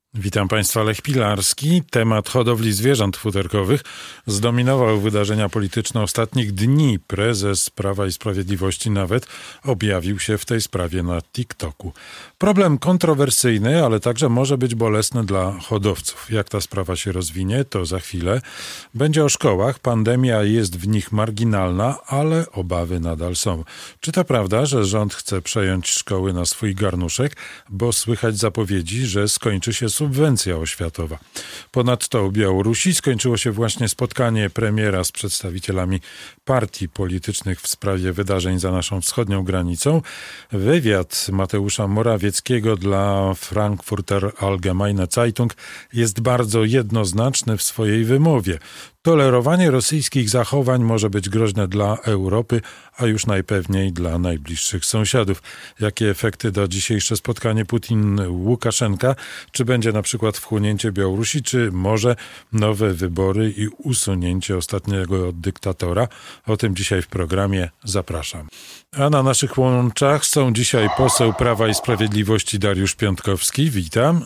Witam Państwa, Lech Pilarski. Temat hodowli zwierząt futerkowych zdominował wydarzenia polityczne ostatnich dni. Prezes Prawa i Sprawiedliwości nawet objawił się w tej sprawie na TikToku. Problem kontrowersyjny, ale także może być bolesny dla hodowców. Jak ta sprawa się rozwinie, to za chwilę. Będzie o szkołach. Pandemia jest w nich marginalna, ale obawy nadal są. Czy to prawda, że rząd chce przejąć szkoły na swój garnuszek, bo słychać zapowiedzi, że skończy się subwencja oświatowa. Ponadto u Białorusi skończyło się właśnie spotkanie premiera z przedstawicielami partii politycznych w sprawie wydarzeń za naszą wschodnią granicą. Wywiad Mateusza Morawieckiego dla Frankfurter Allgemeine Zeitung jest bardzo jednoznaczny w swojej wymowie. Tolerowanie rosyjskich zachowań może być groźne dla Europy, a już najpewniej dla najbliższych sąsiadów. Jakie efekty da dzisiejsze spotkanie Putin-Łukaszenka? Czy będzie na przykład wchłonięcie Białorusi, czy może nowe wybory i usunięcie ostatniego dyktatora? O tym dzisiaj w programie. Zapraszam. A na naszych łączach są dzisiaj poseł Prawa i Sprawiedliwości Dariusz Piontkowski. Witam.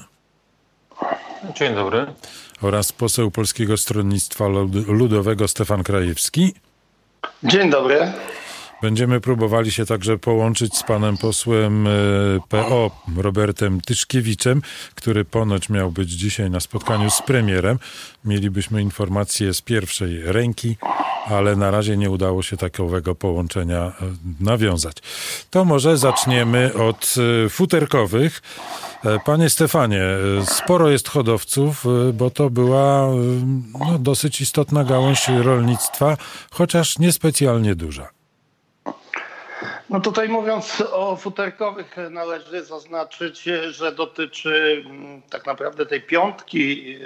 Dzień dobry. Oraz poseł Polskiego Stronnictwa Ludowego Stefan Krajewski. Dzień dobry. Będziemy próbowali się także połączyć z panem posłem PO Robertem Tyszkiewiczem, który ponoć miał być dzisiaj na spotkaniu z premierem. Mielibyśmy informacje z pierwszej ręki, ale na razie nie udało się takowego połączenia nawiązać. To może zaczniemy od futerkowych. Panie Stefanie, sporo jest hodowców, bo to była dosyć istotna gałąź rolnictwa, chociaż niespecjalnie duża. No tutaj mówiąc o futerkowych należy zaznaczyć, że dotyczy tak naprawdę tej piątki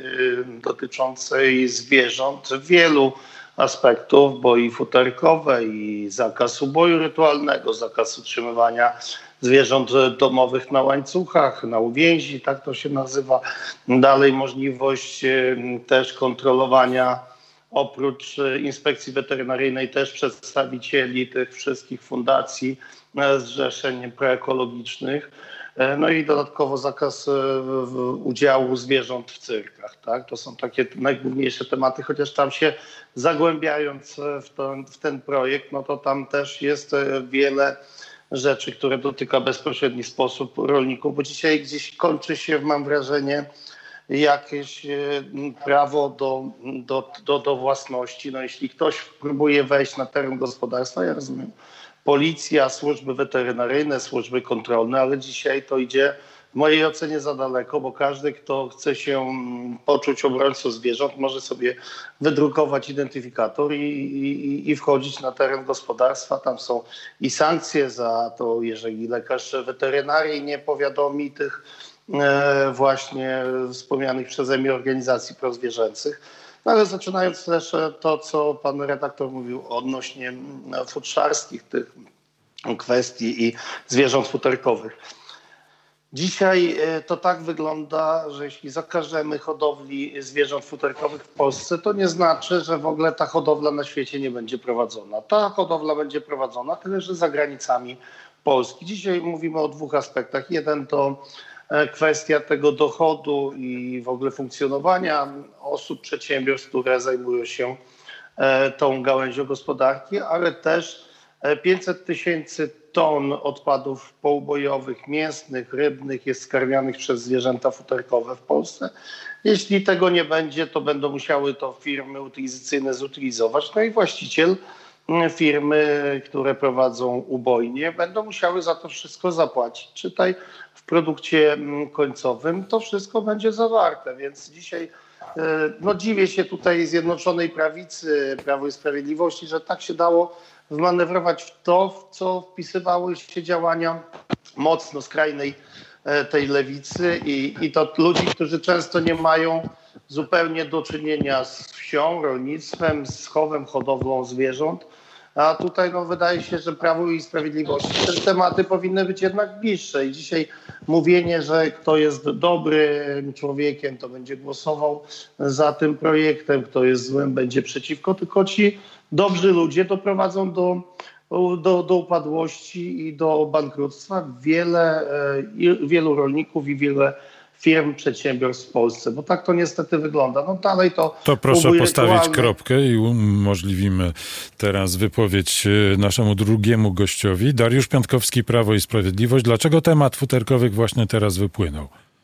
dotyczącej zwierząt wielu aspektów, bo i futerkowe, i zakaz uboju rytualnego, zakaz utrzymywania zwierząt domowych na łańcuchach, na uwięzi, tak to się nazywa. Dalej możliwość też kontrolowania oprócz inspekcji weterynaryjnej też przedstawicieli tych wszystkich fundacji, zrzeszeń proekologicznych. No i dodatkowo zakaz udziału zwierząt w cyrkach. Tak? To są takie najgłówniejsze tematy, chociaż tam się zagłębiając w ten projekt, no to tam też jest wiele rzeczy, które dotyka w bezpośredni sposób rolników, bo dzisiaj gdzieś kończy się, mam wrażenie, jakieś prawo do własności. No jeśli ktoś próbuje wejść na teren gospodarstwa, ja rozumiem, policja, służby weterynaryjne, służby kontrolne, ale dzisiaj to idzie w mojej ocenie za daleko, bo każdy, kto chce się poczuć obrońcą zwierząt, może sobie wydrukować identyfikator i wchodzić na teren gospodarstwa. Tam są i sankcje za to, jeżeli lekarz weterynarii nie powiadomi tych właśnie wspomnianych przeze mnie organizacji prozwierzęcych. No ale zaczynając też to, co pan redaktor mówił odnośnie futrzarskich tych kwestii i zwierząt futerkowych. Dzisiaj to tak wygląda, że jeśli zakażemy hodowli zwierząt futerkowych w Polsce, to nie znaczy, że w ogóle ta hodowla na świecie nie będzie prowadzona. Ta hodowla będzie prowadzona, tyle że za granicami Polski. Dzisiaj mówimy o dwóch aspektach. Jeden to kwestia tego dochodu i w ogóle funkcjonowania osób, przedsiębiorstw, które zajmują się tą gałęzią gospodarki, ale też 500 tysięcy ton odpadów poubojowych, mięsnych, rybnych jest skarmianych przez zwierzęta futerkowe w Polsce. Jeśli tego nie będzie, to będą musiały to firmy utylizacyjne zutylizować. No i właściciel firmy, które prowadzą ubojnie, będą musiały za to wszystko zapłacić. Czytaj w produkcie końcowym to wszystko będzie zawarte, więc dzisiaj dziwię się tutaj Zjednoczonej Prawicy, Prawo i Sprawiedliwości, że tak się dało wmanewrować w to, w co wpisywały się działania mocno skrajnej tej lewicy i to ludzi, którzy często nie mają zupełnie do czynienia z wsią, rolnictwem, z chowem, hodowlą zwierząt. A tutaj wydaje się, że Prawu i Sprawiedliwości te tematy powinny być jednak bliższe. I dzisiaj mówienie, że kto jest dobrym człowiekiem, to będzie głosował za tym projektem, kto jest złym, będzie przeciwko, tylko ci dobrzy ludzie doprowadzą do upadłości i do bankructwa wielu rolników i wiele firm, przedsiębiorstw w Polsce, bo tak to niestety wygląda. No dalej To proszę postawić rytualny. kropkę i umożliwimy teraz wypowiedź naszemu drugiemu gościowi. Dariusz Piontkowski, Prawo i Sprawiedliwość. Dlaczego temat futerkowych właśnie teraz wypłynął?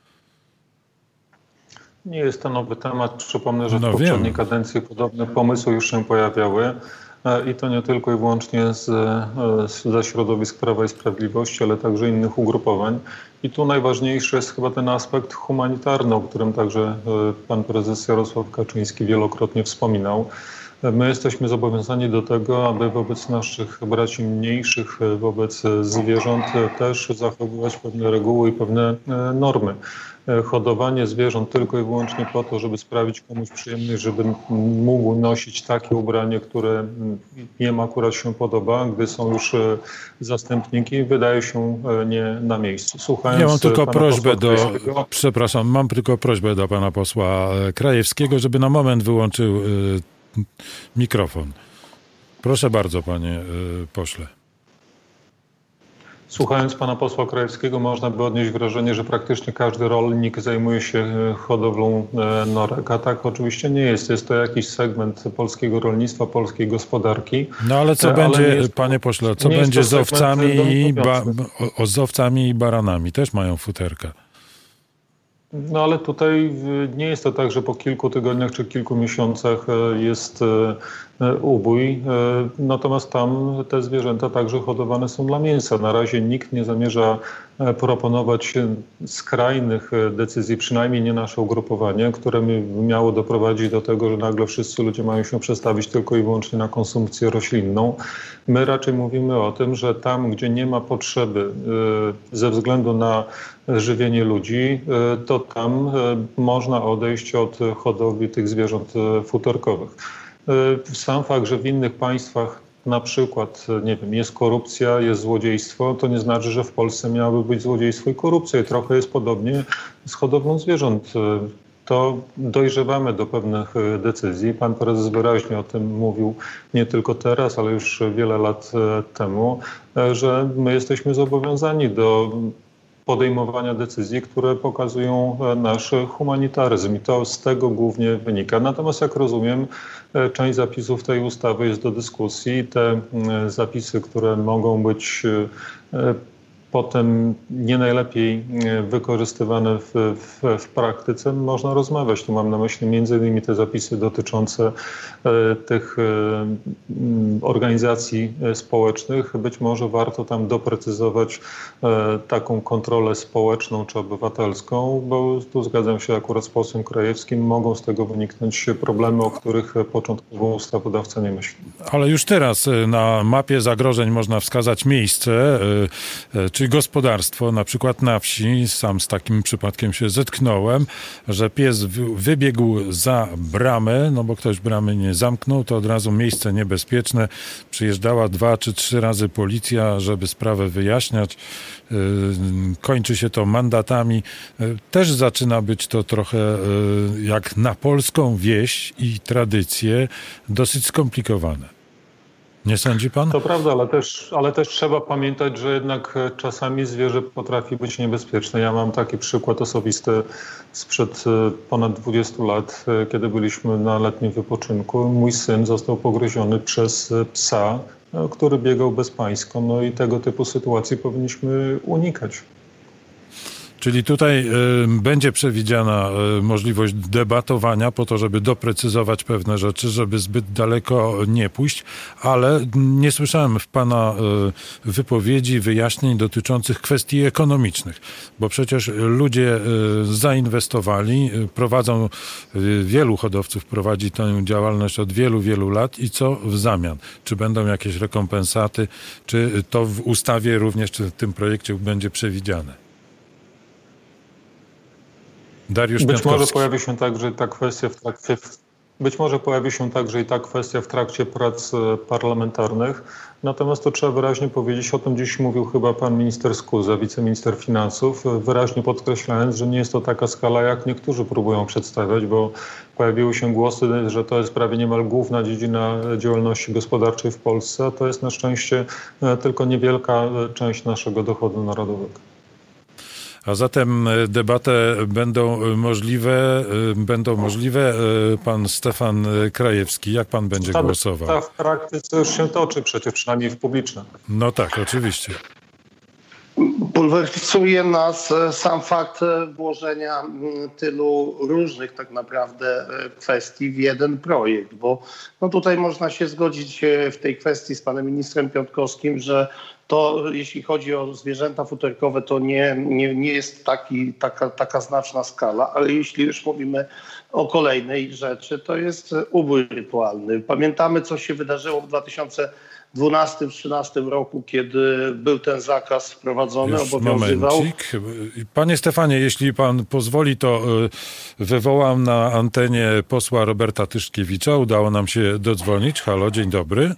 Nie jest to nowy temat. Przypomnę, że w No poprzedniej wiem. kadencji podobne pomysły już się pojawiały. I to nie tylko i wyłącznie ze środowisk Prawa i Sprawiedliwości, ale także innych ugrupowań. I tu najważniejszy jest chyba ten aspekt humanitarny, o którym także pan prezes Jarosław Kaczyński wielokrotnie wspominał. My jesteśmy zobowiązani do tego, aby wobec naszych braci mniejszych, wobec zwierząt też zachowywać pewne reguły i pewne normy. Hodowanie zwierząt tylko i wyłącznie po to, żeby sprawić komuś przyjemność, żeby mógł nosić takie ubranie, które jemu akurat się podoba, gdy są już zastępniki, wydaje się nie na miejscu. Słuchając Ja mam tylko pana prośbę posła Krajewskiego, mam tylko prośbę do pana posła Krajewskiego, żeby na moment wyłączył mikrofon. Proszę bardzo, panie pośle. Słuchając pana posła Krajewskiego, można by odnieść wrażenie, że praktycznie każdy rolnik zajmuje się hodowlą norek, a tak oczywiście nie jest. Jest to jakiś segment polskiego rolnictwa, polskiej gospodarki. No ale co będzie, panie pośle, co będzie z owcami i baranami? Też mają futerka. No ale tutaj nie jest to tak, że po kilku tygodniach czy kilku miesiącach jest ubój, natomiast tam te zwierzęta także hodowane są dla mięsa. Na razie nikt nie zamierza proponować skrajnych decyzji, przynajmniej nie nasze ugrupowanie, które miało doprowadzić do tego, że nagle wszyscy ludzie mają się przestawić tylko i wyłącznie na konsumpcję roślinną. My raczej mówimy o tym, że tam, gdzie nie ma potrzeby ze względu na żywienie ludzi, to tam można odejść od hodowli tych zwierząt futerkowych. Sam fakt, że w innych państwach na przykład, nie wiem, jest korupcja, jest złodziejstwo, to nie znaczy, że w Polsce miałoby być złodziejstwo i korupcja. I trochę jest podobnie z hodowlą zwierząt. To dojrzewamy do pewnych decyzji. Pan prezes wyraźnie o tym mówił nie tylko teraz, ale już wiele lat temu, że my jesteśmy zobowiązani do podejmowania decyzji, które pokazują nasz humanitaryzm i to z tego głównie wynika. Natomiast jak rozumiem, część zapisów tej ustawy jest do dyskusji. Te zapisy, które mogą być potem nie najlepiej wykorzystywane w praktyce, można rozmawiać. Tu mam na myśli między innymi te zapisy dotyczące tych organizacji społecznych. Być może warto tam doprecyzować taką kontrolę społeczną czy obywatelską, bo tu zgadzam się akurat z posłem Krajewskim, mogą z tego wyniknąć problemy, o których początkowo ustawodawca nie myśli. Ale już teraz na mapie zagrożeń można wskazać miejsce, czy gospodarstwo, na przykład na wsi. Sam z takim przypadkiem się zetknąłem, że pies wybiegł za bramę, no bo ktoś bramy nie zamknął, to od razu miejsce niebezpieczne. Przyjeżdżała 2 czy 3 razy policja, żeby sprawę wyjaśniać. Kończy się to mandatami. Też zaczyna być to trochę jak na polską wieś i tradycję dosyć skomplikowane. Nie sądzi pan? To prawda, ale też trzeba pamiętać, że jednak czasami zwierzę potrafi być niebezpieczne. Ja mam taki przykład osobisty sprzed ponad 20 lat, kiedy byliśmy na letnim wypoczynku. Mój syn został pogryziony przez psa, który biegał bezpańsko. No i tego typu sytuacji powinniśmy unikać. Czyli tutaj będzie przewidziana możliwość debatowania po to, żeby doprecyzować pewne rzeczy, żeby zbyt daleko nie pójść, ale nie słyszałem w pana wypowiedzi wyjaśnień dotyczących kwestii ekonomicznych, bo przecież ludzie zainwestowali, wielu hodowców prowadzi tę działalność od wielu, wielu lat i co w zamian? Czy będą jakieś rekompensaty, czy to w ustawie również, czy w tym projekcie będzie przewidziane? Dariusz Być może Piontkowski. pojawi się także i ta kwestia w trakcie prac parlamentarnych. Natomiast to trzeba wyraźnie powiedzieć, o tym dziś mówił chyba pan minister Skuza, wiceminister finansów, wyraźnie podkreślając, że nie jest to taka skala, jak niektórzy próbują przedstawiać, bo pojawiły się głosy, że to jest prawie niemal główna dziedzina działalności gospodarczej w Polsce, a to jest na szczęście tylko niewielka część naszego dochodu narodowego. A zatem debatę będą możliwe. Pan Stefan Krajewski, jak pan będzie głosował? Ta w praktyce już się toczy, przynajmniej w publicznym. No tak, oczywiście. Bulwersuje nas sam fakt włożenia tylu różnych tak naprawdę kwestii w jeden projekt, bo no tutaj można się zgodzić w tej kwestii z panem ministrem Piontkowskim, że to jeśli chodzi o zwierzęta futerkowe, to nie jest taka znaczna skala, ale jeśli już mówimy o kolejnej rzeczy, to jest ubój rytualny. Pamiętamy, co się wydarzyło w 2012-2013 roku, kiedy był ten zakaz wprowadzony, obowiązywał. Momencik. Panie Stefanie, jeśli pan pozwoli, to wywołam na antenie posła Roberta Tyszkiewicza. Udało nam się dodzwonić. Halo, dzień dobry.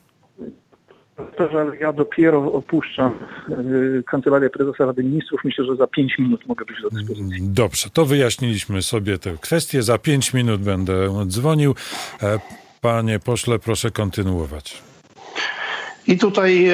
Ale ja dopiero opuszczam Kancelarię Prezesa Rady Ministrów. Myślę, że za 5 minut mogę być do dyspozycji. Dobrze, to wyjaśniliśmy sobie tę kwestię. Za 5 minut będę dzwonił. Panie pośle, proszę kontynuować. I tutaj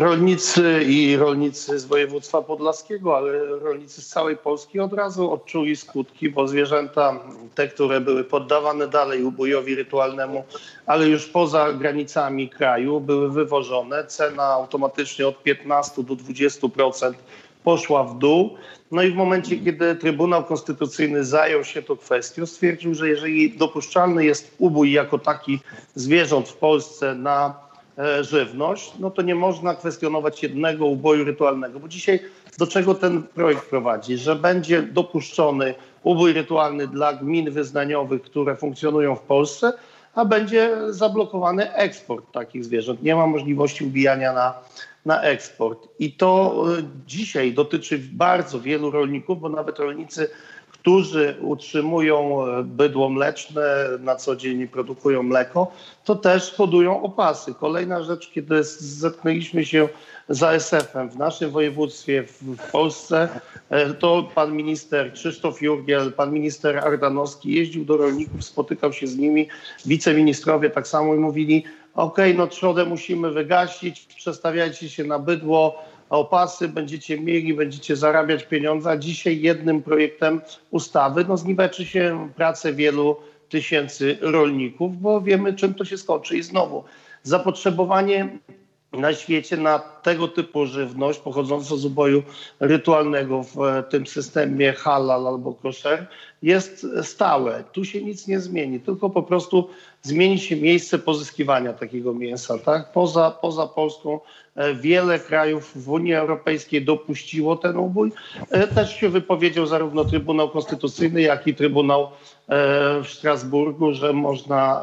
rolnicy z województwa podlaskiego, ale rolnicy z całej Polski od razu odczuli skutki, bo zwierzęta, te, które były poddawane dalej ubojowi rytualnemu, ale już poza granicami kraju, były wywożone. Cena automatycznie od 15 do 20% poszła w dół. No i w momencie, kiedy Trybunał Konstytucyjny zajął się tą kwestią, stwierdził, że jeżeli dopuszczalny jest ubój jako taki zwierząt w Polsce na żywność, no to nie można kwestionować jednego uboju rytualnego, bo dzisiaj do czego ten projekt prowadzi? Że będzie dopuszczony ubój rytualny dla gmin wyznaniowych, które funkcjonują w Polsce, a będzie zablokowany eksport takich zwierząt. Nie ma możliwości ubijania na eksport. I to dzisiaj dotyczy bardzo wielu rolników, bo nawet rolnicy, którzy utrzymują bydło mleczne, na co dzień produkują mleko, to też hodują opasy. Kolejna rzecz, kiedy zetknęliśmy się z ASF-em w naszym województwie w Polsce, to pan minister Krzysztof Jurgiel, pan minister Ardanowski jeździł do rolników, spotykał się z nimi, wiceministrowie tak samo i mówili: okej, no trzodę musimy wygasić, przestawiajcie się na bydło, opasy będziecie zarabiać pieniądze, a dzisiaj jednym projektem ustawy zniweczy się pracę wielu tysięcy rolników, bo wiemy, czym to się skończy. I znowu zapotrzebowanie na świecie na tego typu żywność pochodzącą z uboju rytualnego w tym systemie halal albo koszer jest stałe. Tu się nic nie zmieni, tylko po prostu zmieni się miejsce pozyskiwania takiego mięsa. Tak? Poza Polską wiele krajów w Unii Europejskiej dopuściło ten ubój. Też się wypowiedział zarówno Trybunał Konstytucyjny, jak i Trybunał w Strasburgu, że można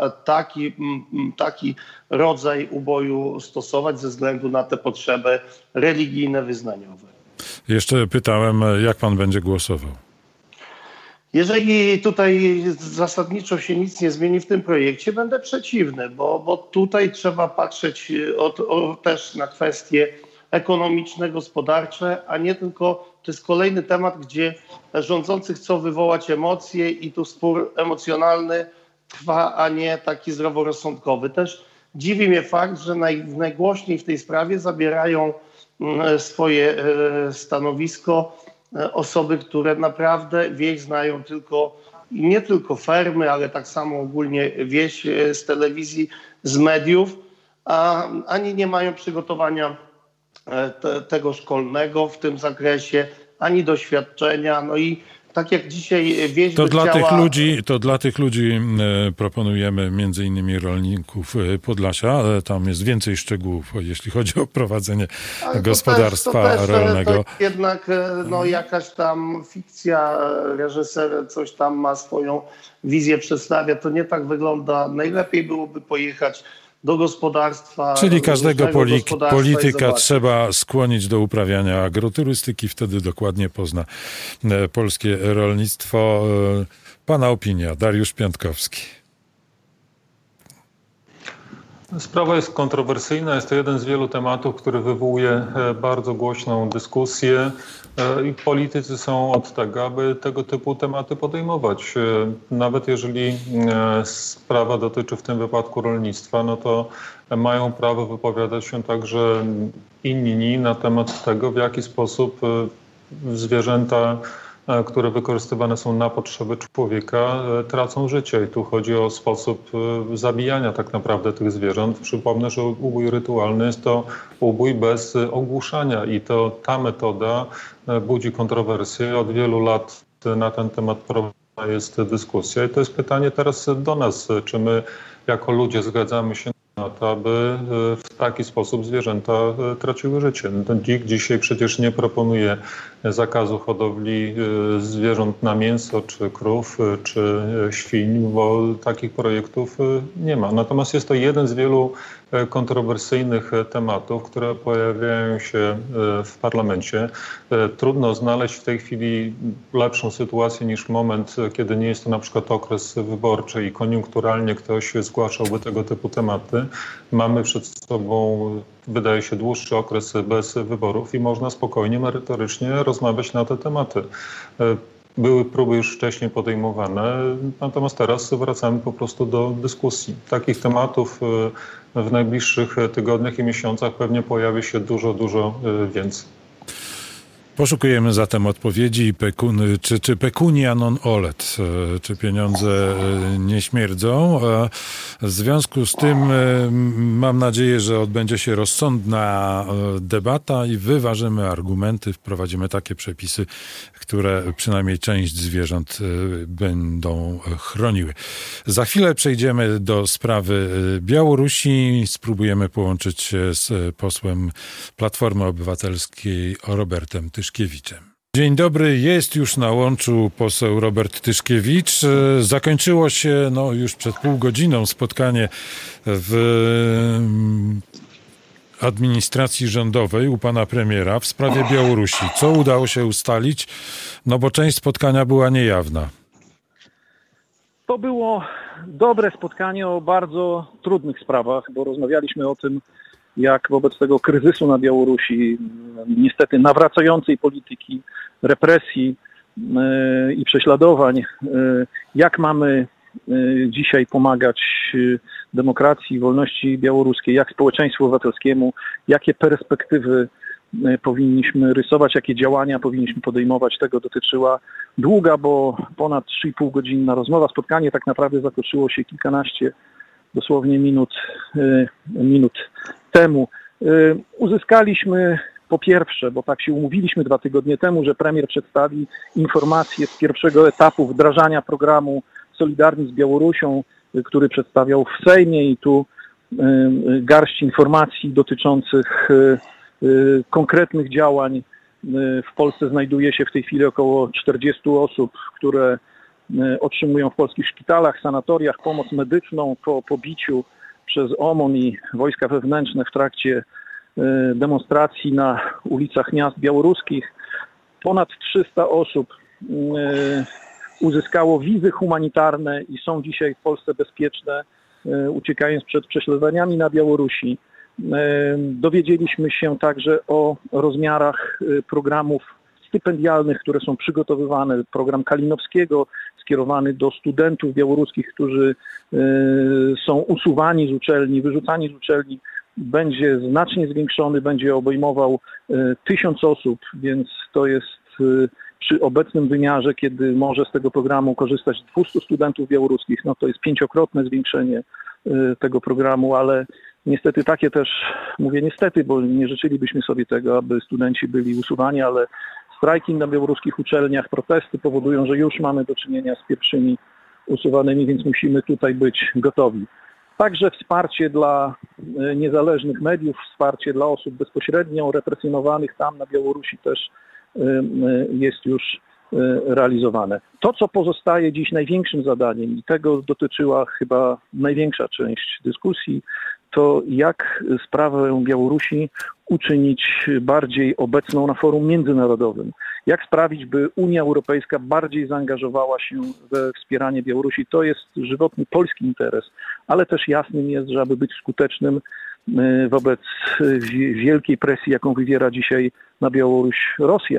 taki rodzaj uboju stosować ze względu na te potrzeby religijne, wyznaniowe. Jeszcze pytałem, jak pan będzie głosował? Jeżeli tutaj zasadniczo się nic nie zmieni w tym projekcie, będę przeciwny, bo tutaj trzeba patrzeć też na kwestie ekonomiczne, gospodarcze, a nie tylko, to jest kolejny temat, gdzie rządzący chcą wywołać emocje i tu spór emocjonalny trwa, a nie taki zdroworozsądkowy. Też dziwi mnie fakt, że najgłośniej w tej sprawie zabierają swoje stanowisko osoby, które naprawdę wieś znają nie tylko fermy, ale tak samo ogólnie wieś z telewizji, z mediów, a ani nie mają przygotowania tego szkolnego w tym zakresie, ani doświadczenia. No i tak jak dzisiaj wieś to dla tych ludzi proponujemy między innymi rolników Podlasia. Tam jest więcej szczegółów, jeśli chodzi o prowadzenie gospodarstwa rolnego. Tak, jednak jakaś tam fikcja, reżyser coś tam ma swoją wizję, przedstawia. To nie tak wygląda. Najlepiej byłoby pojechać do gospodarstwa. Czyli każdego polityka trzeba skłonić do uprawiania agroturystyki, wtedy dokładnie pozna polskie rolnictwo. Pana opinia, Dariusz Piątkowski. Sprawa jest kontrowersyjna, jest to jeden z wielu tematów, który wywołuje bardzo głośną dyskusję i politycy są od tego, aby tego typu tematy podejmować. Nawet jeżeli sprawa dotyczy w tym wypadku rolnictwa, no to mają prawo wypowiadać się także inni na temat tego, w jaki sposób zwierzęta, które wykorzystywane są na potrzeby człowieka, tracą życie. I tu chodzi o sposób zabijania tak naprawdę tych zwierząt. Przypomnę, że ubój rytualny jest to ubój bez ogłuszania i to ta metoda budzi kontrowersje. Od wielu lat na ten temat prowadzona jest dyskusja i to jest pytanie teraz do nas, czy my jako ludzie zgadzamy się na to, aby w taki sposób zwierzęta traciły życie. Nikt dzisiaj przecież nie proponuje zakazu hodowli zwierząt na mięso, czy krów, czy świń, bo takich projektów nie ma. Natomiast jest to jeden z wielu kontrowersyjnych tematów, które pojawiają się w parlamencie. Trudno znaleźć w tej chwili lepszą sytuację niż moment, kiedy nie jest to na przykład okres wyborczy i koniunkturalnie ktoś zgłaszałby tego typu tematy. Mamy przed sobą, wydaje się, dłuższy okres bez wyborów i można spokojnie, merytorycznie rozmawiać na te tematy. Były próby już wcześniej podejmowane, natomiast teraz wracamy po prostu do dyskusji. Takich tematów w najbliższych tygodniach i miesiącach pewnie pojawi się dużo więcej. Poszukujemy zatem odpowiedzi, czy pecunia non olet, czy pieniądze nie śmierdzą. W związku z tym mam nadzieję, że odbędzie się rozsądna debata i wyważymy argumenty, wprowadzimy takie przepisy, które przynajmniej część zwierząt będą chroniły. Za chwilę przejdziemy do sprawy Białorusi. Spróbujemy połączyć się z posłem Platformy Obywatelskiej Robertem Tyszkiewiczem. Dzień dobry, jest już na łączu poseł Robert Tyszkiewicz. Zakończyło się już przed pół godziną spotkanie w administracji rządowej u pana premiera w sprawie Białorusi. Co udało się ustalić? Bo część spotkania była niejawna. To było dobre spotkanie o bardzo trudnych sprawach, bo rozmawialiśmy o tym, jak wobec tego kryzysu na Białorusi, niestety nawracającej polityki, represji i prześladowań, jak mamy dzisiaj pomagać demokracji, wolności białoruskiej, jak społeczeństwu obywatelskiemu, jakie perspektywy powinniśmy rysować, jakie działania powinniśmy podejmować. Tego dotyczyła długa, bo ponad 3,5 godzinna rozmowa. Spotkanie tak naprawdę zakończyło się kilkanaście dosłownie minut temu. Uzyskaliśmy po pierwsze, bo tak się umówiliśmy 2 tygodnie temu, że premier przedstawi informację z pierwszego etapu wdrażania programu Solidarni z Białorusią, który przedstawiał w Sejmie i tu garść informacji dotyczących konkretnych działań. W Polsce znajduje się w tej chwili około 40 osób, które otrzymują w polskich szpitalach, sanatoriach pomoc medyczną po pobiciu przez OMON i wojska wewnętrzne w trakcie demonstracji na ulicach miast białoruskich. Ponad 300 osób uzyskało wizy humanitarne i są dzisiaj w Polsce bezpieczne, uciekając przed prześladowaniami na Białorusi. Dowiedzieliśmy się także o rozmiarach programów stypendialnych, które są przygotowywane. Program Kalinowskiego skierowany do studentów białoruskich, którzy są usuwani z uczelni, wyrzucani z uczelni, będzie znacznie zwiększony, będzie obejmował 1000 osób, więc to jest przy obecnym wymiarze, kiedy może z tego programu korzystać 200 studentów białoruskich, to jest 5-krotne zwiększenie tego programu, ale niestety takie też, mówię niestety, bo nie życzylibyśmy sobie tego, aby studenci byli usuwani, ale strajki na białoruskich uczelniach, protesty powodują, że już mamy do czynienia z pierwszymi usuwanymi, więc musimy tutaj być gotowi. Także wsparcie dla niezależnych mediów, wsparcie dla osób bezpośrednio represjonowanych tam na Białorusi też jest już realizowane. To, co pozostaje dziś największym zadaniem i tego dotyczyła chyba największa część dyskusji, to jak sprawę Białorusi uczynić bardziej obecną na forum międzynarodowym. Jak sprawić, by Unia Europejska bardziej zaangażowała się we wspieranie Białorusi. To jest żywotny polski interes, ale też jasnym jest, że aby być skutecznym wobec wielkiej presji, jaką wywiera dzisiaj na Białoruś Rosja,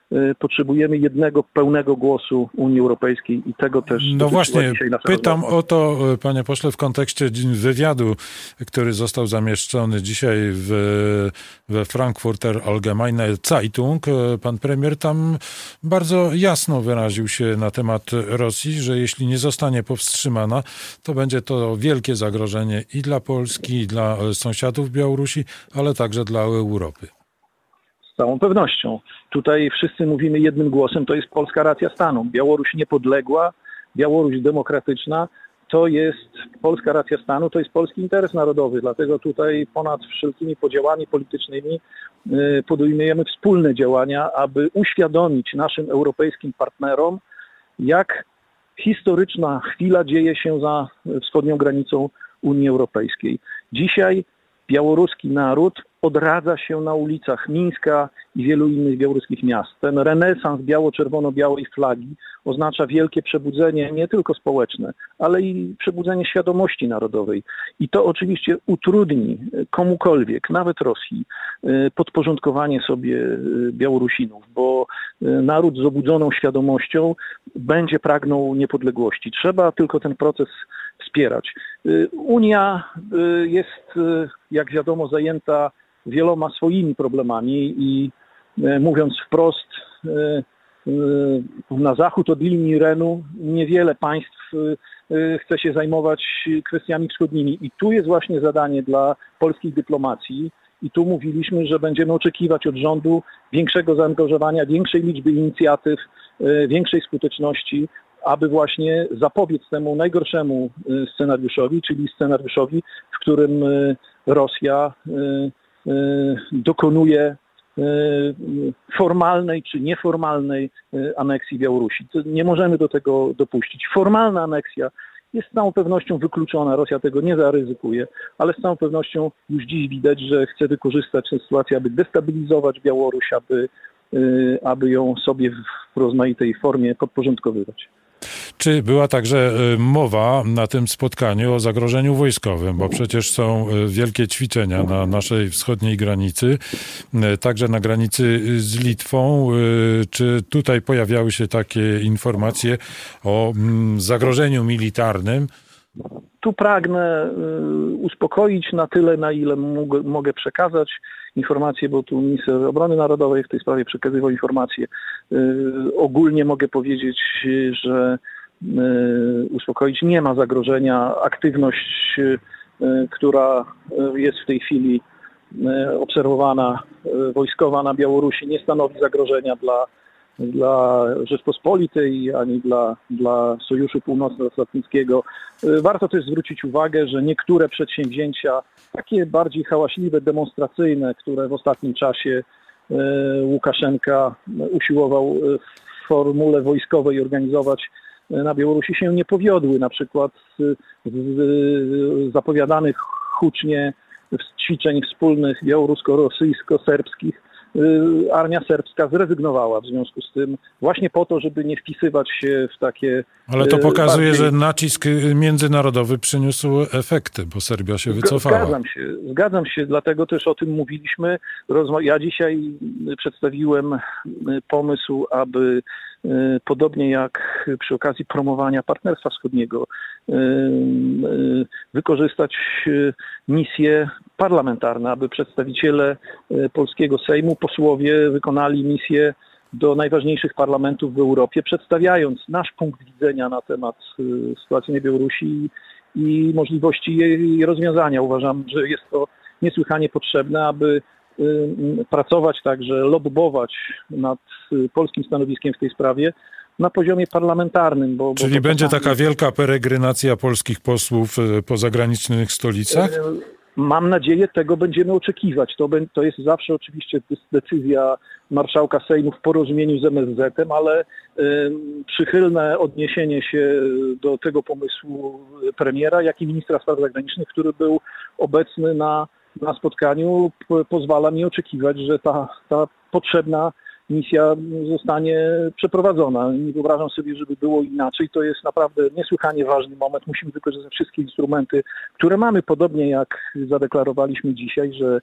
potrzebujemy jednego pełnego głosu Unii Europejskiej i tego też no właśnie, dzisiaj nasza pytam rozmowa. o to, panie pośle, w kontekście wywiadu, który został zamieszczony dzisiaj we Frankfurter Allgemeine Zeitung. Pan premier tam bardzo jasno wyraził się na temat Rosji, że jeśli nie zostanie powstrzymana, to będzie to wielkie zagrożenie i dla Polski, i dla sąsiadów Białorusi, ale także dla Europy. Z całą pewnością. Tutaj wszyscy mówimy jednym głosem, to jest polska racja stanu. Białoruś niepodległa, Białoruś demokratyczna, to jest polska racja stanu, to jest polski interes narodowy. Dlatego tutaj ponad wszelkimi podziałami politycznymi podejmujemy wspólne działania, aby uświadomić naszym europejskim partnerom, jak historyczna chwila dzieje się za wschodnią granicą Unii Europejskiej. Dzisiaj białoruski naród odradza się na ulicach Mińska i wielu innych białoruskich miast. Ten renesans biało-czerwono-białej flagi oznacza wielkie przebudzenie nie tylko społeczne, ale i przebudzenie świadomości narodowej. I to oczywiście utrudni komukolwiek, nawet Rosji, podporządkowanie sobie Białorusinów, bo naród z obudzoną świadomością będzie pragnął niepodległości. Trzeba tylko ten proces wspierać. Unia jest, jak wiadomo, zajęta wieloma swoimi problemami i mówiąc wprost, na zachód od linii Renu niewiele państw chce się zajmować kwestiami wschodnimi. I tu jest właśnie zadanie dla polskiej dyplomacji. I tu mówiliśmy, że będziemy oczekiwać od rządu większego zaangażowania, większej liczby inicjatyw, większej skuteczności, aby właśnie zapobiec temu najgorszemu scenariuszowi, czyli scenariuszowi, w którym Rosja dokonuje formalnej czy nieformalnej aneksji Białorusi. Nie możemy do tego dopuścić. Formalna aneksja jest z całą pewnością wykluczona, Rosja tego nie zaryzykuje, ale z całą pewnością już dziś widać, że chce wykorzystać tę sytuację, aby destabilizować Białoruś, aby ją sobie w rozmaitej formie podporządkowywać. Czy była także mowa na tym spotkaniu o zagrożeniu wojskowym, bo przecież są wielkie ćwiczenia na naszej wschodniej granicy, także na granicy z Litwą. Czy tutaj pojawiały się takie informacje o zagrożeniu militarnym? Tu pragnę uspokoić na tyle, na ile mogę przekazać informacje, bo tu minister obrony narodowej w tej sprawie przekazywał informacje. Ogólnie mogę powiedzieć, że uspokoić nie ma zagrożenia. Aktywność, która jest w tej chwili obserwowana, wojskowa na Białorusi, nie stanowi zagrożenia dla Rzeczpospolitej, ani dla Sojuszu Północnoatlantyckiego. Warto też zwrócić uwagę, że niektóre przedsięwzięcia, takie bardziej hałaśliwe, demonstracyjne, które w ostatnim czasie Łukaszenka usiłował w formule wojskowej organizować na Białorusi, się nie powiodły. Na przykład z zapowiadanych hucznie ćwiczeń wspólnych białorusko-rosyjsko-serbskich armia serbska zrezygnowała w związku z tym właśnie po to, żeby nie wpisywać się w takie... Ale to pokazuje, że nacisk międzynarodowy przyniósł efekty, bo Serbia się wycofała. Zgadzam się, dlatego też o tym mówiliśmy. Ja dzisiaj przedstawiłem pomysł, aby podobnie jak przy okazji promowania Partnerstwa Wschodniego wykorzystać misje parlamentarne, aby przedstawiciele polskiego Sejmu, posłowie wykonali misję do najważniejszych parlamentów w Europie, przedstawiając nasz punkt widzenia na temat sytuacji na Białorusi i możliwości jej rozwiązania. Uważam, że jest to niesłychanie potrzebne, aby pracować także, lobbować nad polskim stanowiskiem w tej sprawie na poziomie parlamentarnym. Czyli będzie taka wielka peregrinacja polskich posłów po zagranicznych stolicach? Mam nadzieję, tego będziemy oczekiwać. To jest zawsze oczywiście decyzja marszałka Sejmu w porozumieniu z MSZ-em, ale przychylne odniesienie się do tego pomysłu premiera, jak i ministra spraw zagranicznych, który był obecny na spotkaniu, pozwala mi oczekiwać, że ta potrzebna misja zostanie przeprowadzona. Nie wyobrażam sobie, żeby było inaczej. To jest naprawdę niesłychanie ważny moment. Musimy wykorzystać wszystkie instrumenty, które mamy, podobnie jak zadeklarowaliśmy dzisiaj, że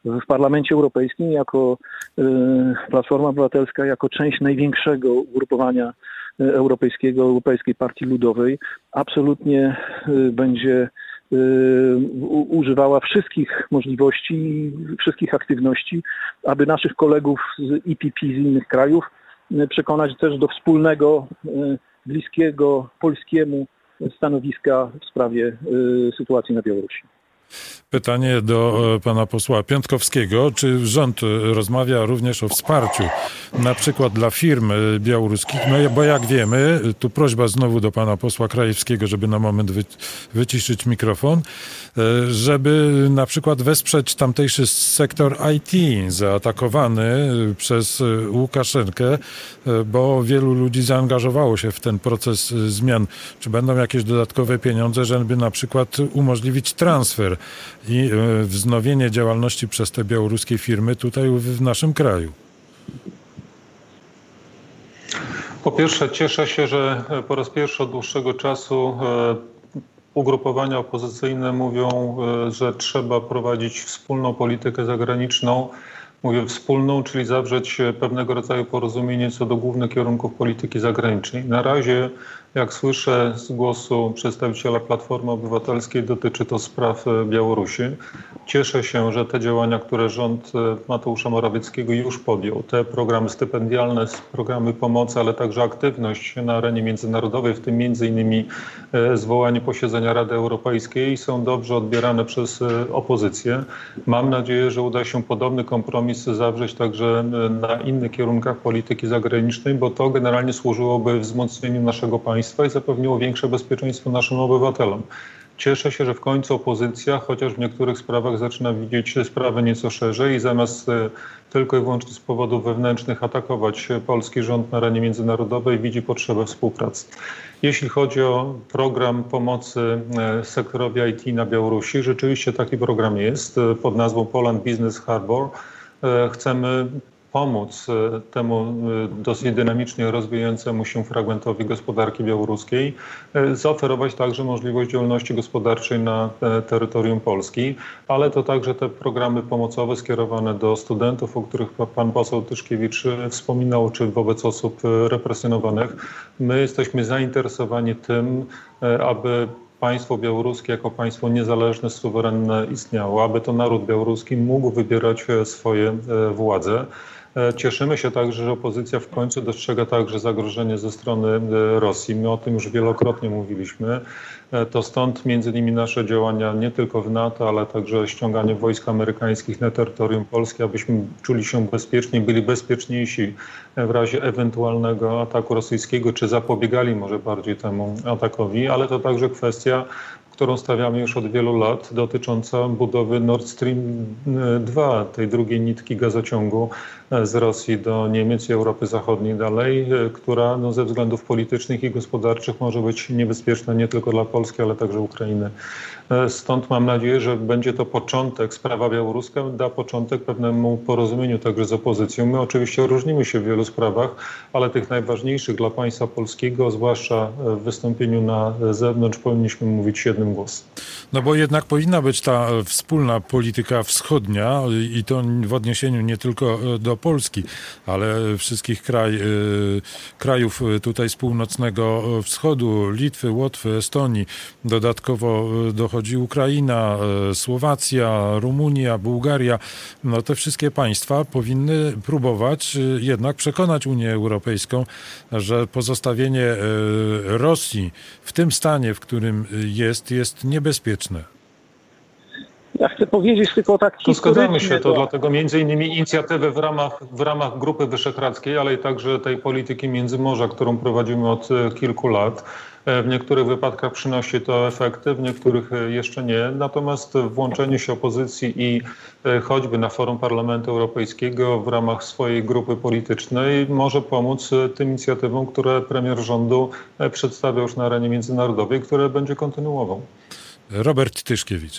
w Parlamencie Europejskim jako Platforma Obywatelska, jako część największego ugrupowania europejskiego, Europejskiej Partii Ludowej, absolutnie będzie używała wszystkich możliwości i wszystkich aktywności, aby naszych kolegów z EPP z innych krajów przekonać też do wspólnego, bliskiego polskiemu stanowiska w sprawie sytuacji na Białorusi. Pytanie do pana posła Piątkowskiego. Czy rząd rozmawia również o wsparciu na przykład dla firm białoruskich? No bo jak wiemy, tu prośba znowu do pana posła Krajewskiego, żeby na moment wyciszyć mikrofon, żeby na przykład wesprzeć tamtejszy sektor IT zaatakowany przez Łukaszenkę, bo wielu ludzi zaangażowało się w ten proces zmian. Czy będą jakieś dodatkowe pieniądze, żeby na przykład umożliwić transfer i wznowienie działalności przez te białoruskie firmy tutaj w naszym kraju? Po pierwsze, cieszę się, że po raz pierwszy od dłuższego czasu ugrupowania opozycyjne mówią, że trzeba prowadzić wspólną politykę zagraniczną. Mówię wspólną, czyli zawrzeć pewnego rodzaju porozumienie co do głównych kierunków polityki zagranicznej. Na razie, jak słyszę z głosu przedstawiciela Platformy Obywatelskiej, dotyczy to spraw Białorusi. Cieszę się, że te działania, które rząd Mateusza Morawieckiego już podjął, te programy stypendialne, programy pomocy, ale także aktywność na arenie międzynarodowej, w tym między innymi zwołanie posiedzenia Rady Europejskiej, są dobrze odbierane przez opozycję. Mam nadzieję, że uda się podobny kompromis zawrzeć także na innych kierunkach polityki zagranicznej, bo to generalnie służyłoby wzmocnieniu naszego państwa i zapewniło większe bezpieczeństwo naszym obywatelom. Cieszę się, że w końcu opozycja, chociaż w niektórych sprawach zaczyna widzieć sprawę nieco szerzej i zamiast tylko i wyłącznie z powodów wewnętrznych atakować polski rząd na arenie międzynarodowej, widzi potrzebę współpracy. Jeśli chodzi o program pomocy sektorowi IT na Białorusi, rzeczywiście taki program jest pod nazwą Poland Business Harbor. Chcemy pomóc temu dosyć dynamicznie rozwijającemu się fragmentowi gospodarki białoruskiej, zaoferować także możliwość działalności gospodarczej na terytorium Polski, ale to także te programy pomocowe skierowane do studentów, o których pan poseł Tyszkiewicz wspominał, czy wobec osób represjonowanych. My jesteśmy zainteresowani tym, aby państwo białoruskie jako państwo niezależne, suwerenne istniało, aby to naród białoruski mógł wybierać swoje władze. Cieszymy się także, że opozycja w końcu dostrzega także zagrożenie ze strony Rosji. My o tym już wielokrotnie mówiliśmy. To stąd między innymi nasze działania nie tylko w NATO, ale także ściąganie wojsk amerykańskich na terytorium Polski, abyśmy czuli się bezpieczni, byli bezpieczniejsi w razie ewentualnego ataku rosyjskiego, czy zapobiegali może bardziej temu atakowi, ale to także kwestia, którą stawiamy już od wielu lat, dotycząca budowy Nord Stream 2, tej drugiej nitki gazociągu z Rosji do Niemiec i Europy Zachodniej dalej, która ze względów politycznych i gospodarczych może być niebezpieczna nie tylko dla Polski, ale także Ukrainy. Stąd mam nadzieję, że będzie to początek, sprawa białoruska da początek pewnemu porozumieniu także z opozycją. My oczywiście różnimy się w wielu sprawach, ale tych najważniejszych dla państwa polskiego, zwłaszcza w wystąpieniu na zewnątrz, powinniśmy mówić jednym głosem. No bo jednak powinna być ta wspólna polityka wschodnia i to w odniesieniu nie tylko do Polski, ale wszystkich krajów tutaj z północnego wschodu, Litwy, Łotwy, Estonii. Dodatkowo dochodzi Ukraina, Słowacja, Rumunia, Bułgaria. No te wszystkie państwa powinny próbować jednak przekonać Unię Europejską, że pozostawienie Rosji w tym stanie, w którym jest niebezpieczne. Ja chcę powiedzieć tylko tak historycznie. Zgadzamy się, to dlatego między innymi inicjatywy w ramach Grupy Wyszehradzkiej, ale i także tej polityki Międzymorza, którą prowadzimy od kilku lat. W niektórych wypadkach przynosi to efekty, w niektórych jeszcze nie. Natomiast włączenie się opozycji i choćby na forum Parlamentu Europejskiego w ramach swojej grupy politycznej może pomóc tym inicjatywom, które premier rządu przedstawia już na arenie międzynarodowej, które będzie kontynuował. Robert Tyszkiewicz.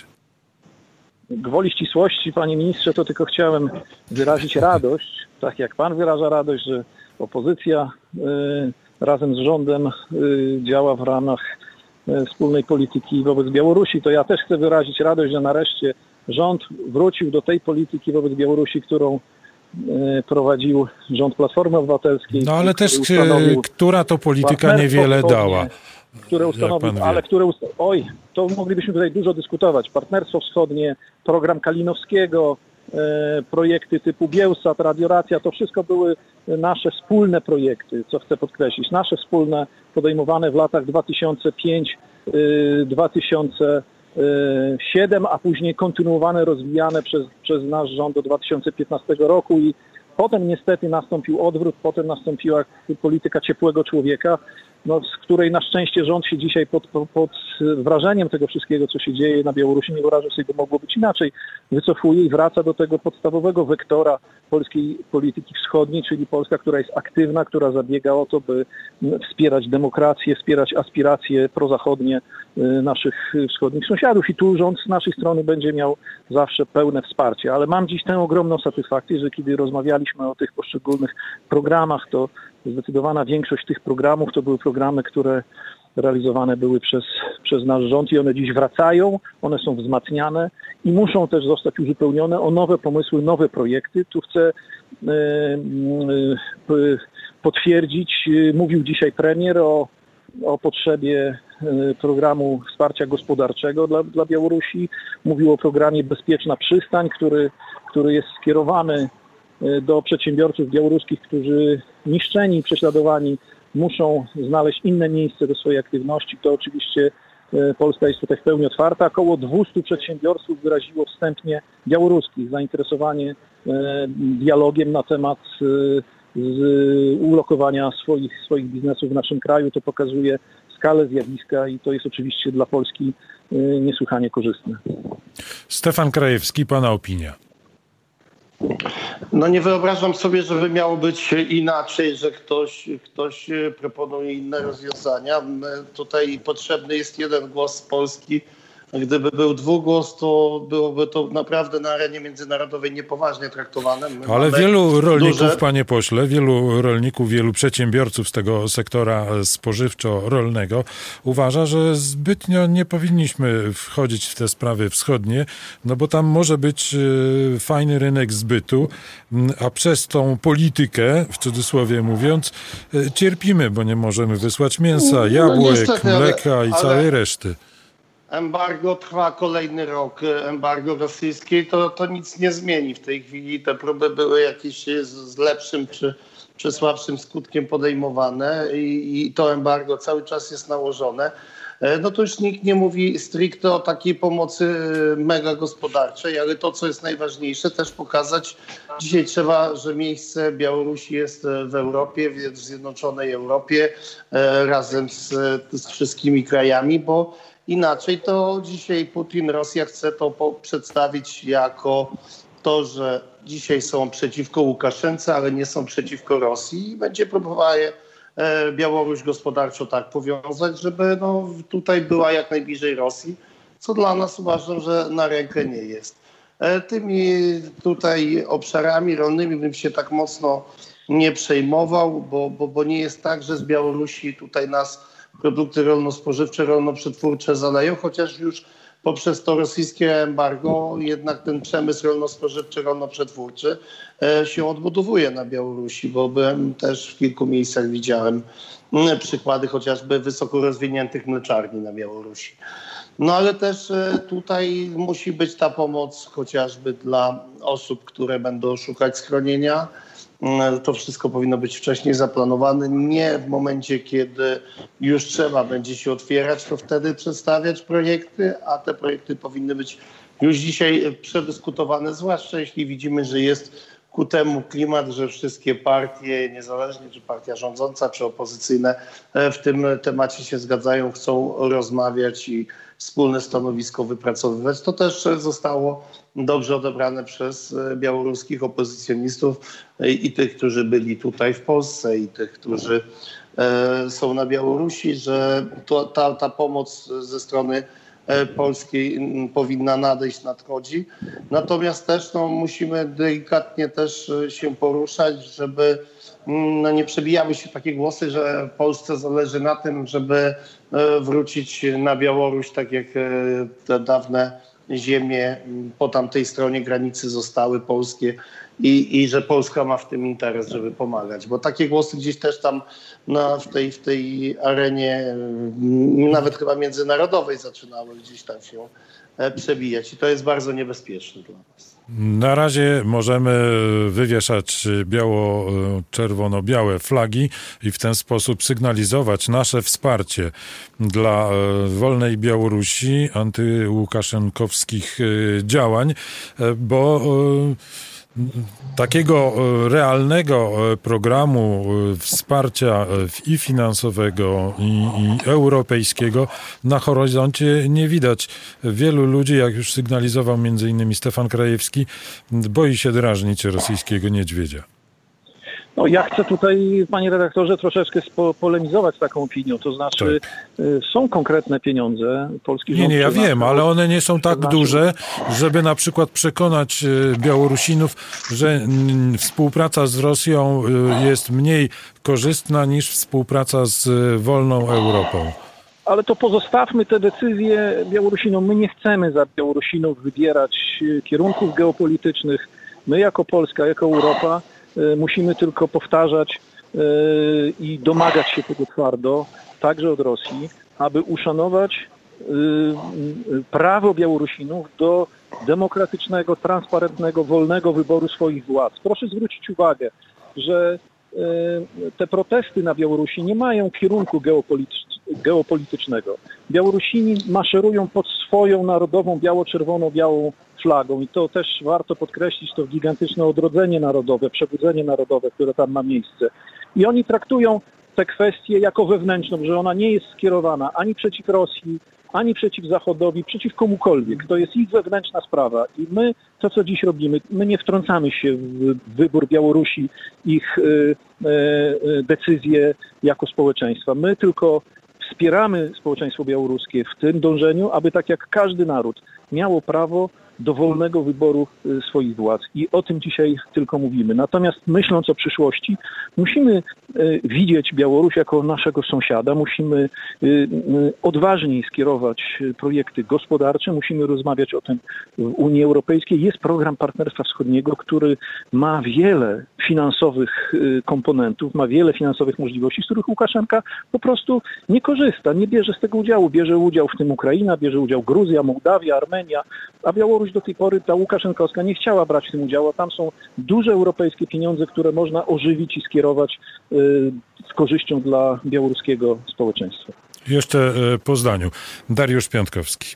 Gwoli ścisłości, panie ministrze, to tylko chciałem wyrazić radość, tak jak pan wyraża radość, że opozycja razem z rządem działa w ramach wspólnej polityki wobec Białorusi, to ja też chcę wyrazić radość, że nareszcie rząd wrócił do tej polityki wobec Białorusi, którą prowadził rząd Platformy Obywatelskiej. No ale też która to polityka niewiele dała. Które ustanowił, to moglibyśmy tutaj dużo dyskutować. Partnerstwo Wschodnie, program Kalinowskiego, projekty typu Bielsat, Radioracja, to wszystko były nasze wspólne projekty, co chcę podkreślić. Nasze wspólne, podejmowane w latach 2005-2007, a później kontynuowane, rozwijane przez nasz rząd do 2015 roku i potem niestety nastąpił odwrót, potem nastąpiła polityka ciepłego człowieka, z której na szczęście rząd się dzisiaj pod wrażeniem tego wszystkiego, co się dzieje na Białorusi, nie wyobrażam sobie, by mogło być inaczej, wycofuje i wraca do tego podstawowego wektora polskiej polityki wschodniej, czyli Polska, która jest aktywna, która zabiega o to, by wspierać demokrację, wspierać aspiracje prozachodnie naszych wschodnich sąsiadów i tu rząd z naszej strony będzie miał zawsze pełne wsparcie. Ale mam dziś tę ogromną satysfakcję, że kiedy rozmawialiśmy o tych poszczególnych programach, to zdecydowana większość tych programów to były programy, które realizowane były przez nasz rząd i one dziś wracają, one są wzmacniane i muszą też zostać uzupełnione o nowe pomysły, nowe projekty. Tu chcę potwierdzić, mówił dzisiaj premier o potrzebie programu wsparcia gospodarczego dla Białorusi. Mówił o programie Bezpieczna Przystań, który jest skierowany do przedsiębiorców białoruskich, którzy niszczeni, prześladowani muszą znaleźć inne miejsce do swojej aktywności. To oczywiście Polska jest tutaj w pełni otwarta. Około 200 przedsiębiorców wyraziło wstępnie białoruskich zainteresowanie dialogiem na temat ulokowania swoich biznesów w naszym kraju. To pokazuje skalę zjawiska i to jest oczywiście dla Polski niesłychanie korzystne. Stefan Krajewski, pana opinia. No nie wyobrażam sobie, żeby miało być inaczej, że ktoś proponuje inne rozwiązania. Tutaj potrzebny jest jeden głos z Polski. Gdyby był dwugłos, to byłoby to naprawdę na arenie międzynarodowej niepoważnie traktowane. Ale wielu rolników, panie pośle, wielu przedsiębiorców z tego sektora spożywczo-rolnego uważa, że zbytnio nie powinniśmy wchodzić w te sprawy wschodnie, no bo tam może być fajny rynek zbytu, a przez tą politykę, w cudzysłowie mówiąc, cierpimy, bo nie możemy wysłać mięsa, jabłek, mleka i całej reszty. Embargo trwa kolejny rok, embargo rosyjskie, to nic nie zmieni w tej chwili. Te próby były jakieś z lepszym czy słabszym skutkiem podejmowane i to embargo cały czas jest nałożone. No to już nikt nie mówi stricte o takiej pomocy mega gospodarczej, ale to, co jest najważniejsze, też pokazać. Dzisiaj trzeba, że miejsce Białorusi jest w Europie, w Zjednoczonej Europie, razem z wszystkimi krajami, bo inaczej to dzisiaj Putin, Rosja chce to przedstawić jako to, że dzisiaj są przeciwko Łukaszence, ale nie są przeciwko Rosji i będzie próbowała Białoruś gospodarczo tak powiązać, żeby tutaj była jak najbliżej Rosji, co dla nas uważam, że na rękę nie jest. Tymi tutaj obszarami rolnymi bym się tak mocno nie przejmował, bo nie jest tak, że z Białorusi tutaj nas produkty rolno-spożywcze, rolno-przetwórcze zaleją, chociaż już poprzez to rosyjskie embargo jednak ten przemysł rolno-spożywczy, rolno-przetwórczy się odbudowuje na Białorusi, bo byłem też w kilku miejscach, widziałem przykłady chociażby wysoko rozwiniętych mleczarni na Białorusi. No ale też tutaj musi być ta pomoc chociażby dla osób, które będą szukać schronienia. To wszystko powinno być wcześniej zaplanowane, nie w momencie, kiedy już trzeba będzie się otwierać, to wtedy przedstawiać projekty, a te projekty powinny być już dzisiaj przedyskutowane, zwłaszcza jeśli widzimy, że jest ku temu klimat, że wszystkie partie, niezależnie czy partia rządząca, czy opozycyjne, w tym temacie się zgadzają, chcą rozmawiać i wspólne stanowisko wypracowywać. To też zostało dobrze odebrane przez białoruskich opozycjonistów i tych, którzy byli tutaj w Polsce i tych, którzy są na Białorusi, że ta pomoc ze strony polskiej powinna nadejść, nadchodzi. Natomiast też musimy delikatnie też się poruszać, żeby no nie przebijały się takie głosy, że Polsce zależy na tym, żeby wrócić na Białoruś, tak jak te dawne ziemie po tamtej stronie granicy zostały polskie i że Polska ma w tym interes, żeby pomagać. Bo takie głosy gdzieś też tam w tej arenie, nawet chyba międzynarodowej, zaczynały gdzieś tam się przebijać. I to jest bardzo niebezpieczne dla nas. Na razie możemy wywieszać czerwono-białe flagi i w ten sposób sygnalizować nasze wsparcie dla wolnej Białorusi, antyłukaszenkowskich działań, bo takiego realnego programu wsparcia i finansowego, i europejskiego na horyzoncie nie widać. Wielu ludzi, jak już sygnalizował m.in. Stefan Krajewski, boi się drażnić rosyjskiego niedźwiedzia. No, ja chcę tutaj, panie redaktorze, troszeczkę polemizować z taką opinią. To znaczy, są konkretne pieniądze. Polski rząd... Nie, ja wiem, ale one nie są tak duże, żeby na przykład przekonać Białorusinów, że współpraca z Rosją jest mniej korzystna niż współpraca z wolną Europą. Ale to pozostawmy te decyzje Białorusinom. My nie chcemy za Białorusinów wybierać kierunków geopolitycznych. My jako Polska, jako Europa musimy tylko powtarzać i domagać się tego twardo, także od Rosji, aby uszanować prawo Białorusinów do demokratycznego, transparentnego, wolnego wyboru swoich władz. Proszę zwrócić uwagę, że te protesty na Białorusi nie mają kierunku geopolitycznego. Białorusini maszerują pod swoją narodową biało-czerwono-białą flagą i to też warto podkreślić, to gigantyczne odrodzenie narodowe, przebudzenie narodowe, które tam ma miejsce. I oni traktują tę kwestię jako wewnętrzną, że ona nie jest skierowana ani przeciw Rosji, ani przeciw Zachodowi, przeciw komukolwiek. To jest ich wewnętrzna sprawa i my, to co dziś robimy, my nie wtrącamy się w wybór Białorusi, ich decyzje jako społeczeństwa. My tylko wspieramy społeczeństwo białoruskie w tym dążeniu, aby tak jak każdy naród miało prawo do wolnego wyboru swoich władz. I o tym dzisiaj tylko mówimy. Natomiast myśląc o przyszłości, musimy widzieć Białoruś jako naszego sąsiada, musimy odważniej skierować projekty gospodarcze, musimy rozmawiać o tym w Unii Europejskiej. Jest program Partnerstwa Wschodniego, który ma wiele finansowych komponentów, ma wiele finansowych możliwości, z których Łukaszenka po prostu nie korzysta, nie bierze z tego udziału. Bierze udział w tym Ukraina, bierze udział Gruzja, Mołdawia, Armenia, a Białoruś do tej pory, ta Łukaszenkowska, nie chciała brać w tym udziału, a tam są duże europejskie pieniądze, które można ożywić i skierować z korzyścią dla białoruskiego społeczeństwa. Jeszcze po zdaniu. Dariusz Piątkowski.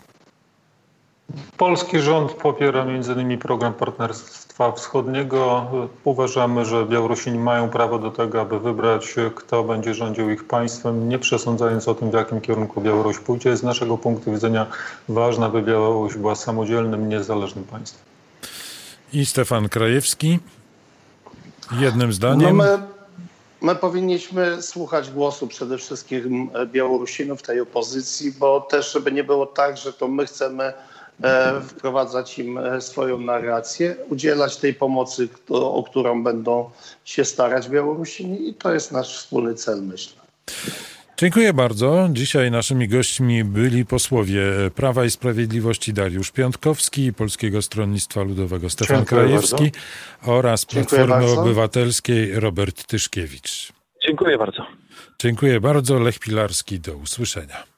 Polski rząd popiera m.in. program Partnerstwa Wschodniego. Uważamy, że Białorusini mają prawo do tego, aby wybrać, kto będzie rządził ich państwem, nie przesądzając o tym, w jakim kierunku Białoruś pójdzie. Z naszego punktu widzenia ważne, by Białoruś była samodzielnym, niezależnym państwem. I Stefan Krajewski. Jednym zdaniem. No my powinniśmy słuchać głosu przede wszystkim Białorusinów, tej opozycji, bo też, żeby nie było tak, że to my chcemy wprowadzać im swoją narrację, udzielać tej pomocy, o którą będą się starać Białorusini i to jest nasz wspólny cel, myślę. Dziękuję bardzo. Dzisiaj naszymi gośćmi byli posłowie Prawa i Sprawiedliwości Dariusz Piątkowski i Polskiego Stronnictwa Ludowego Stefan Krajewski oraz Platformy Obywatelskiej Robert Tyszkiewicz. Dziękuję bardzo. Dziękuję bardzo. Lech Pilarski, do usłyszenia.